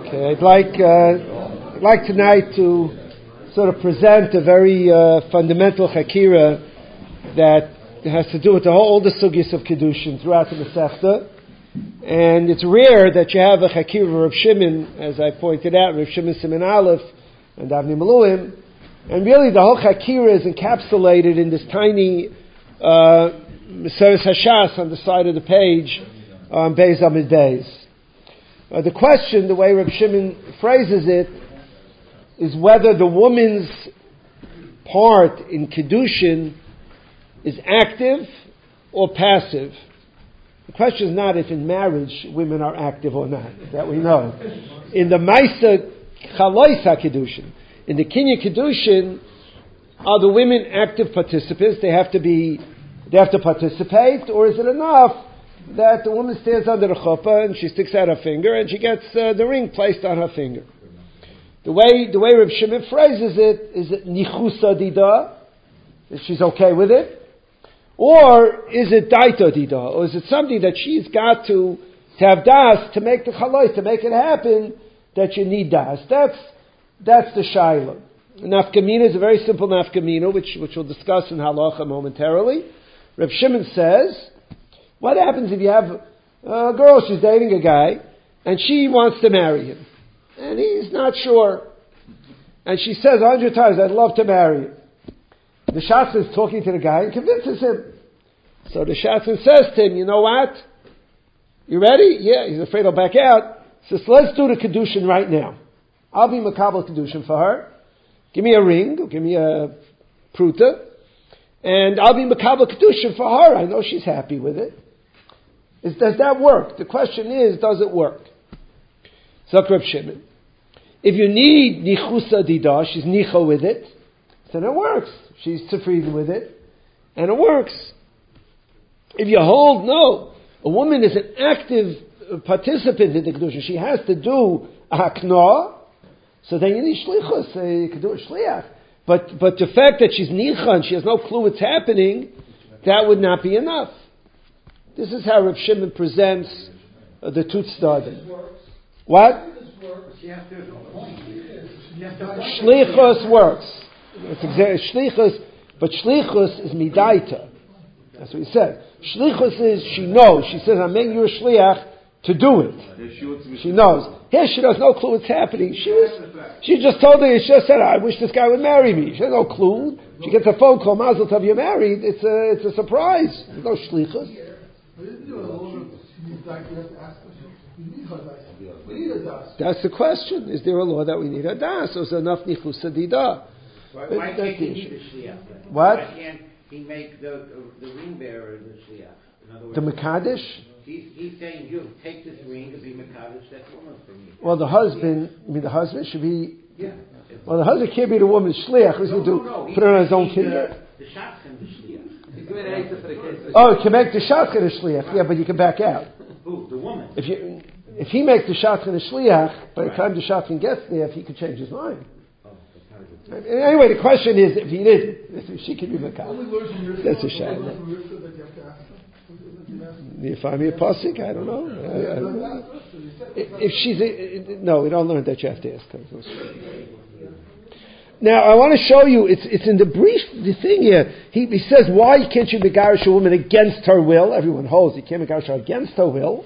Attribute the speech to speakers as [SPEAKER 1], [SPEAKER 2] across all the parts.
[SPEAKER 1] Okay, I'd like tonight to sort of present a very fundamental chakira that has to do with all the sugyas of Kedushin throughout the Masechta. And it's rare that you have a chakira of Rav Shimon, as I pointed out, Rav Shimon Siman Aleph and Avnei Miluim. And really the whole chakira is encapsulated in this tiny Meseres Hashas on the side of the page on Beis Amid Beis. The question, the way Rav Shimon phrases it, is whether the woman's part in Kedushin is active or passive. The question is not if in marriage women are active or not, that we know. In the Maisa Chaloisa Kedushin, in the Kinyan Kedushin, are the women active participants? They have to participate, or is it enough that the woman stands under the chuppah and she sticks out her finger and she gets the ring placed on her finger? The way Reb Shimon phrases it, is it nichusa dida? Is she's okay with it? Or is it daita dida? Or is it something that she's got to have das to make the chaloi, to make it happen, that you need das? That's the shaila. Nafkamina is a very simple nafkamina, which we'll discuss in halacha momentarily. Reb Shimon says, what happens if you have a girl, she's dating a guy, and she wants to marry him, and he's not sure, and she says 100 times, I'd love to marry you. The Shatzman is talking to the guy and convinces him. So the Shatzman says to him, you know what? You ready? Yeah, he's afraid he'll back out. He says, let's do the Kedushin right now. I'll be Makabel Kedushin for her. Give me a ring, or give me a pruta, and I'll be Makabel Kedushin for her. I know she's happy with it. Does that work? The question is, does it work? Zok Reb Shimon. If you need nichusa dida, she's nicha with it, then it works. She's tefridin with it, and it works. If you hold, no, a woman is an active participant in the kedusha. She has to do a hakna, so then you need shlichus. You can do a shliach. But the fact that she's nicha and she has no clue what's happening, that would not be enough. This is how Reb Shimon presents the Tut Stadim. What? Shlichus works. It's exactly shlichus, but shlichus is midaita. That's what he said. Shlichus is she knows. She says, "I'm making you a shliach to do it." She knows. Here she has no clue what's happening. She just told her. She just said, "I wish this guy would marry me." She has no clue. She gets a phone call, "Mazel tov, you're married." It's a surprise. There's no shlichus. That's the question. Is there a law that we need a das? Or is there enough nichus sadida?
[SPEAKER 2] Why can't he need a shliach?
[SPEAKER 1] What?
[SPEAKER 2] Why can't he make the ring bearer the shliach? In other words,
[SPEAKER 1] the Mekadesh?
[SPEAKER 2] He's saying, you take this ring to be Mekadesh, that woman for me.
[SPEAKER 1] Well, the husband should be...
[SPEAKER 2] Yeah.
[SPEAKER 1] Well, the husband can't be the woman's shliach. What's he do? Put it on his own finger?
[SPEAKER 2] The shotgun, the shliach.
[SPEAKER 1] Oh, you can make the shotgun a shliach. Yeah, but you can back out.
[SPEAKER 2] Who? The woman.
[SPEAKER 1] If he makes the shotgun a shliach, by the time the shotgun gets there, he could change his mind. Anyway, the question is, if he didn't, she could be Mekadesh. That's a shame. You find me a pasuk? I don't know. If she's no, we don't learn that. You have to ask her. Now, I want to show you. It's in the brief. The thing here, he says, why can't you megarish a woman against her will? Everyone holds you can't megarish her against her will.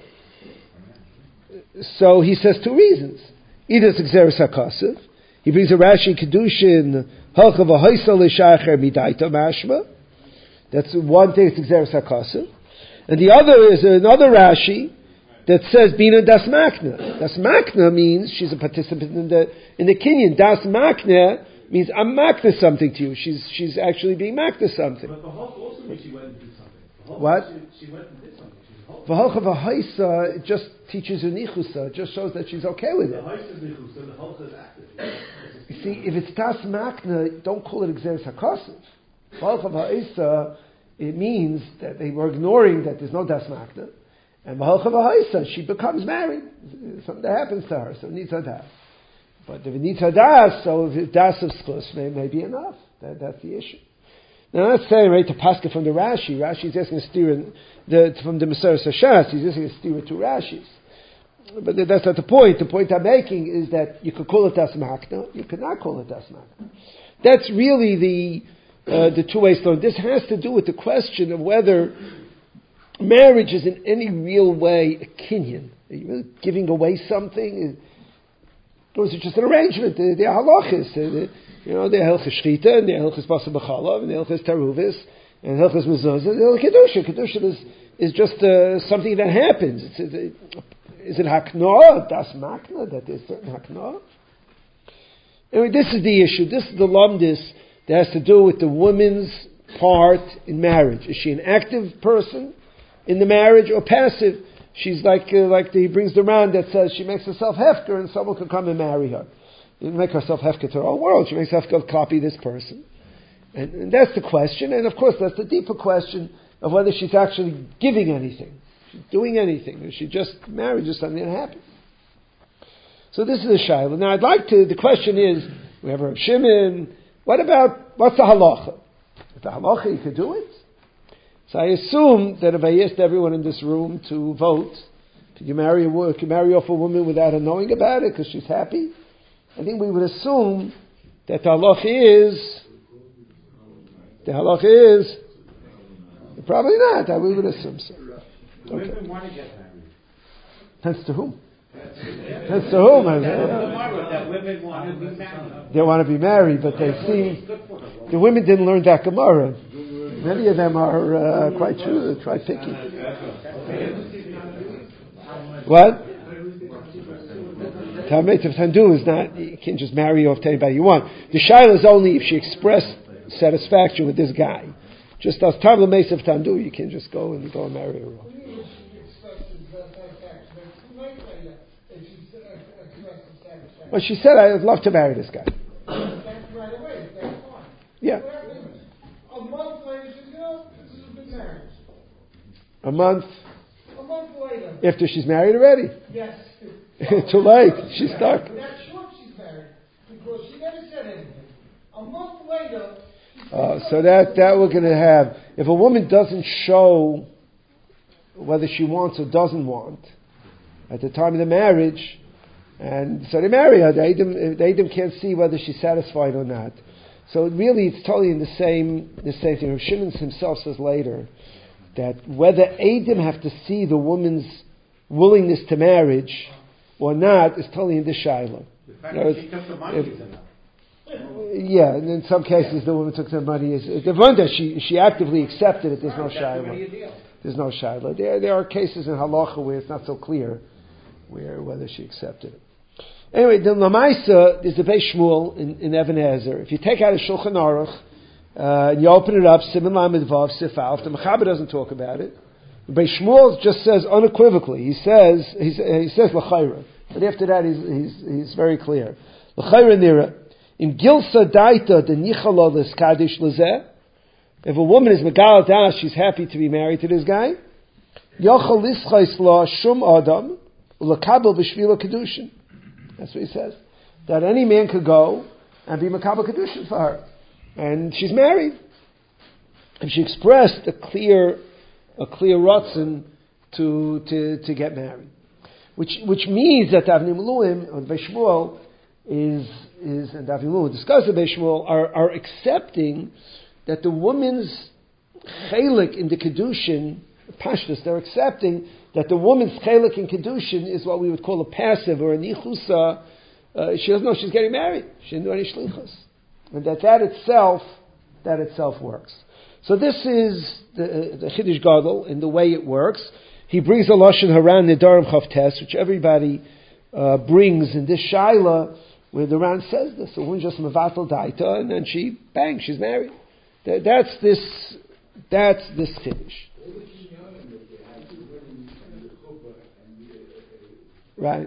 [SPEAKER 1] So he says two reasons. Either it's exeris hakasiv. He brings a Rashi Kedushin halcha v'hoisa l'shacher midaita mashma. That's one thing. It's exeris hakasiv. And the other is another Rashi that says bina das makna. Das makna means she's a participant in the kinyan. Das makna means I'm makna something to you. She's actually being makna something.
[SPEAKER 3] But the Hulk also means she went and did something.
[SPEAKER 1] What?
[SPEAKER 3] She went and did something.
[SPEAKER 1] V'halcha v'haisa, it just teaches her nichusa. It just shows that she's okay with it.
[SPEAKER 3] The haisa is nichusa, the Hulk is active.
[SPEAKER 1] You see, if it's das makna, don't call it exeris hakasiv. V'halcha v'haisa, it means that they were ignoring that there's no das makna. And v'halcha v'haisa, she becomes married. Something that happens to her, so it needs her das. But if it needs her das, so if it's das of schus, may be enough. That's the issue. Now, I'm not saying, right, to Pascha from the Rashi. Rashi's asking a steer from the Meseres Hashas. He's asking a steer two Rashis. But that's not the point. The point I'm making is that you could call it das makna, you could not call it das makna. That's really the two-way story. This has to do with the question of whether marriage is in any real way a kinyan. Are you really giving away something? Or is it just an arrangement? The halachis, the hilchas shchita, and the hilchas basar b'chalav, and the hilchas taruvis, and the hilchas mezuzah, and the hilchas kedusha. Kedusha is just something that happens. Is it hakna, das makna, that there's certain hakna? Anyway, this is the issue. This is the lumdis that has to do with the woman's part in marriage. Is she an active person in the marriage or passive? She's he brings the round that says she makes herself hefker and someone can come and marry her. She doesn't make herself hefker to her own world. She makes herself copy this person. And that's the question. And of course, that's the deeper question of whether she's actually giving anything. She's doing anything. Or she just married just something that happened. So this is a shayla. Now the question is, we have Rav Shimon, what's the halacha? If the halacha, you could do it. So I assume that if I asked everyone in this room to vote, can you marry off a woman without her knowing about it because she's happy? I think we would assume that the halacha is probably not. We would assume so. Okay.
[SPEAKER 2] Women want to get married.
[SPEAKER 1] Depends to whom. Depends to whom.
[SPEAKER 2] That women want to be married.
[SPEAKER 1] They want to be married, but they see the women didn't learn that Gemara. Many of them are quite picky. What? Talmud of Tandu is not, you can't just marry off to anybody you want. The shaila is only if she expressed satisfaction with this guy. Just as Talmud Meis of Tandu, you can't just go and marry her off. Well, she said, I'd love to marry this guy. Yeah.
[SPEAKER 4] A month later, she said, this is a good marriage.
[SPEAKER 1] A month
[SPEAKER 4] Later.
[SPEAKER 1] after she's married already?
[SPEAKER 4] Yes.
[SPEAKER 1] Too late. She's stuck.
[SPEAKER 4] We're not sure if she's married because she never said anything. A month later.
[SPEAKER 1] So that we're going to have. If a woman doesn't show whether she wants or doesn't want at the time of the marriage, and so they marry her, the Edom can't see whether she's satisfied or not. So really, it's totally in the same thing. Rav Shimon himself says later that whether Edom have to see the woman's willingness to marriage or not is totally in the shaila.
[SPEAKER 2] The fact that she took the money is enough.
[SPEAKER 1] Yeah, and in some cases the woman took the money. The one that she actively accepted it. There's no shaila. There's no shaila. There are cases in halacha where it's not so clear whether she accepted it. Anyway, the Lamaisa is the Beis Shmuel in Even Ezer. If you take out a Shulchan Aruch and you open it up, Siman Lamed Vav Sif Alf, the Mechaber doesn't talk about it. The Beis Shmuel just says unequivocally. He says l'chayra, but after that he's very clear. L'chayra nira in Gilsa Daita the Nichala l'Skadish l'Zeh. If a woman is Megal Das, she's happy to be married to this guy. Yochel Lischais La Shum Adam L'Kabel B'Shvila Kedushin. That's what he says. That any man could go and be Makabel Kedushin for her. And she's married. And she expressed a clear ratzon to get married. Which means that the Avnei Miluim, or the Beis Shmuel, and the Avnei Miluim discuss the Beis Shmuel, are accepting that the woman's chelik in the Kedushin, Pashtus, they're accepting that the woman's chelik in Kedushin is what we would call a passive or a nichusa. She doesn't know she's getting married. She didn't do any shlichus. And that itself works. So this is the Chiddush Gadol in the way it works. He brings a Lashon Haran Nedarim Chavtes, which everybody brings in this Shaila, where the Ran says this. The woman just mevatel daita, and then she's married. That's this Chiddush. Right.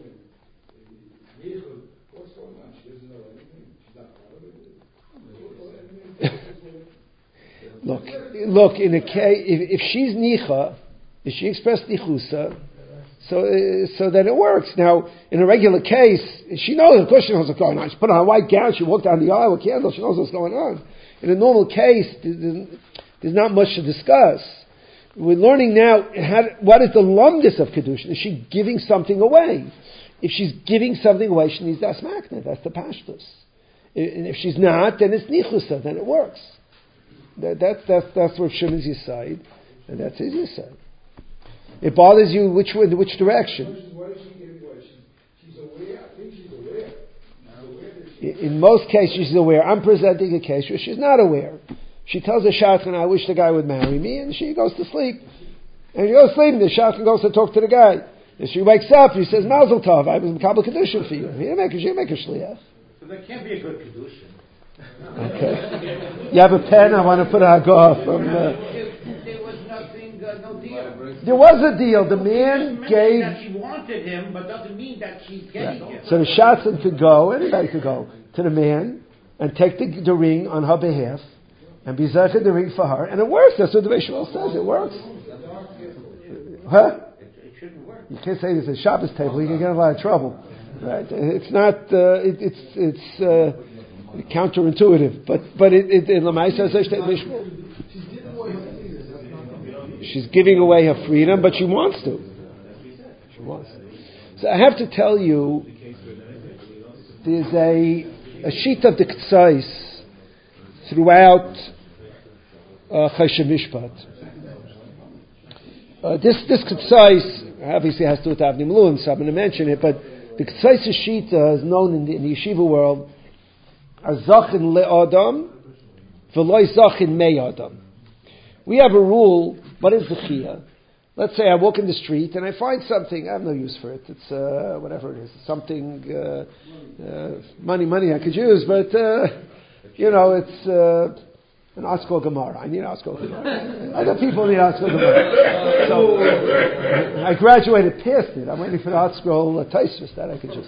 [SPEAKER 1] Look. In a case, if she's nicha, if she expressed nichusa, so then it works. Now, in a regular case, she knows. Of course, she knows what's going on. She put on a white gown. She walked down the aisle with candles. She knows what's going on. In a normal case, there's not much to discuss. We're learning now what is the lumdus of kedushin. Is she giving something away? If she's giving something away, she needs das makna. That's the pashtus. And if she's not, then it's nichusa. Then it works. That's where Shimon's Yisayid, and that's his Yisayid. It bothers you which direction.
[SPEAKER 4] What is she giving away? She's aware. I think she's aware.
[SPEAKER 1] In most cases, she's aware. I'm presenting a case where she's not aware. She tells the shadchan, I wish the guy would marry me, and she goes to sleep. And she goes to sleep, and the shadchan goes to talk to the guy. And she wakes up, he says, Mazel Tov, I was Makabel Kedushin for you. He didn't make a shliach.
[SPEAKER 2] So that can't be a good kedushin.
[SPEAKER 1] Okay. You have a pen? I want to put a go from...
[SPEAKER 2] There was nothing, no deal.
[SPEAKER 1] There was a deal. The man gave...
[SPEAKER 2] That she wanted him, but doesn't mean that she's getting him.
[SPEAKER 1] So the shadchan could go, anybody could go, to the man and take the ring on her behalf and be zeicher the ring for her, and it works. That's what the Beis Shmuel says. It works. Huh?
[SPEAKER 2] It shouldn't work.
[SPEAKER 1] You can't say there's a Shabbos table. You can get in a lot of trouble. Right? It's not. It's counterintuitive, but it Lamaisa says Beis Shmuel. She's giving away her freedom, but she wants to. She wants. So I have to tell you, there's a sheet of the Ktsais throughout Choshen Mishpat. This Ktsais obviously has to do with Avnei Miluim, so I'm going to mention it, but the Ktsais Shita is known in the yeshiva world as Zachin Le'adam V'loi Zachin Me'adam. We have a rule, what is the Chiyah? Let's say I walk in the street and I find something, I have no use for it. It's whatever it is, something, money I could use, but, it's an Artskol Gemara. I need Artskol Gemara. Other people need Artskol Gemara. So, I graduated past it. I'm waiting for the Artskol Taisvis that I could use.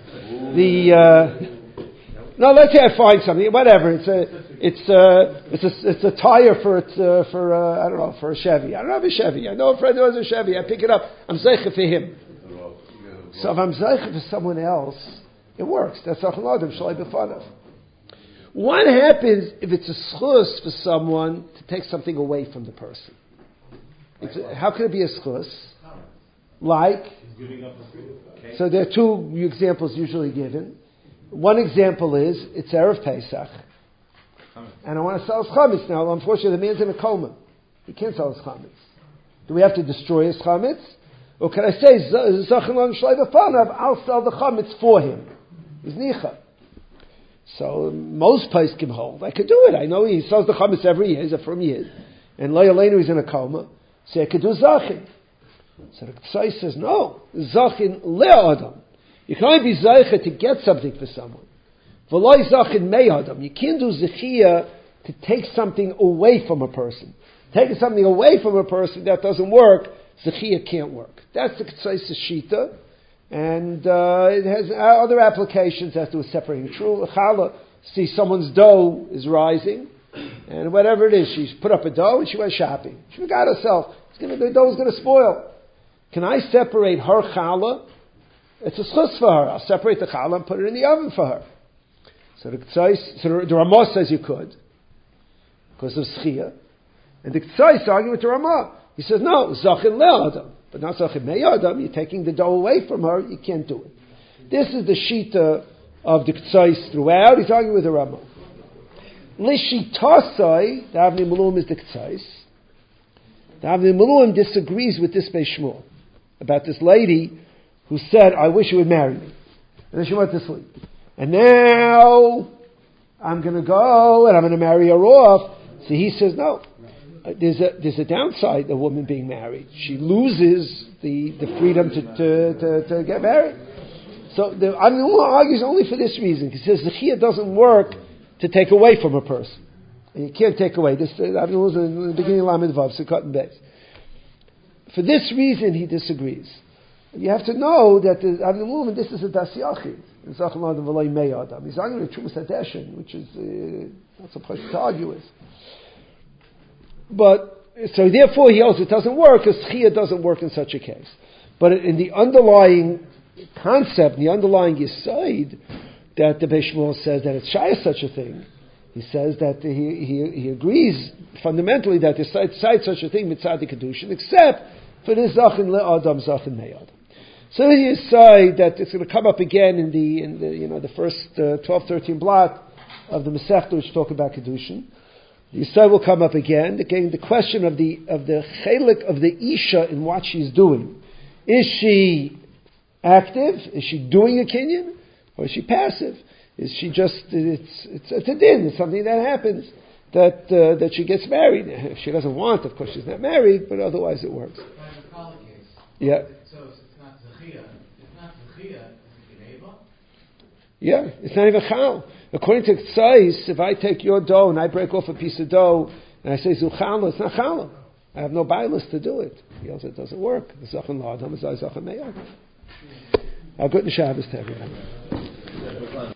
[SPEAKER 1] No, let's say I find something, whatever. It's a tire for I don't know, for a Chevy. I don't have a Chevy. I know a friend who has a Chevy. I pick it up. I'm zeicher for him. So if I'm zeicher for someone else, it works. That's Zachin L'Adam Shalai B'fanav. What happens if it's a schus for someone to take something away from the person? How can it be a schus? Like, so there are two examples usually given. One example is, it's Erev Pesach, and I want to sell his chametz. Now, unfortunately, the man's in a coma. He can't sell his chametz. Do we have to destroy his chametz? Or can I say, Zachin L'Adam Shalai B'fanav, I'll sell the chametz for him. He's nicha. So most poskim hold, I could do it. I know he sells the chametz every year, he's a from years. And Lo Yaleinu, he's in a coma. So I could do Zachin. So the Ktsai says, no, Zachin Le'adam. You can only be Zeicher to get something for someone. V'loi Zachin Me'adam. You can't do Zechiyah to take something away from a person. Taking something away from a person, that doesn't work. Zechiyah can't work. That's the Ktsai Shita. And it has other applications as to separating true challah. See, someone's dough is rising, and whatever it is, she's put up a dough and she went shopping. She forgot herself. The dough is going to spoil. Can I separate her challah? It's a schus for her. I'll separate the challah and put it in the oven for her. So the Ramah says you could, because of schiyah. And the Ktsais argue with the Ramah. He says, no, Zachin Le'adam. But not Zachin Me'adam, you're taking the dough away from her, you can't do it. This is the Shita of the Ktsais throughout. He's arguing with the Ramah. Lishitasai, the Avnei Miluim is the Ktsais. The Avnei Miluim disagrees with this Beis Shmuel about this lady who said, I wish you would marry me. And then she went to sleep. And now I'm going to go and I'm going to marry her off. So he says, no. There's a downside, a woman being married. She loses the freedom to get married. So the Avnei Miluim argues only for this reason. He says the Zechiyah doesn't work to take away from a person. And you can't take away. This Avnei Miluim was in the beginning of Lamed Vav, so cut and base. For this reason, he disagrees. You have to know that the Avnei Miluim, this is a Das Yachid. He's arguing with Trumas Hadeshin, which is not so pleasant to argue with. But so therefore he holds it doesn't work because Chiyah doesn't work in such a case. But in the underlying concept, the underlying Yesod that the Beis Shmuel says that it's shy of such a thing, He says that he agrees fundamentally that there's such a thing mitzad kedushin, except for the zachin le'adam, zachin me'adam. So he decide that it's going to come up again in the first 12-13 blot of the Masechta, which talk about kedushin. The Yisai will come up again. Again, the question of the chelik of the isha in what she's doing. Is she active? Is she doing a kinyan, or is she passive? Is she just it's a din? It's something that happens that she gets married. If she doesn't want, of course, she's not married, but otherwise it works. Yeah.
[SPEAKER 2] So it's not zechia. It's not zechia. It's geneva.
[SPEAKER 1] Yeah, it's not even chal. According to Tzais, if I take your dough and I break off a piece of dough and I say zuchala, it's not chala. I have no bailus to do it. He also it doesn't work. The zachan la'adam is zachan me'ad. Good Shabbos to everybody.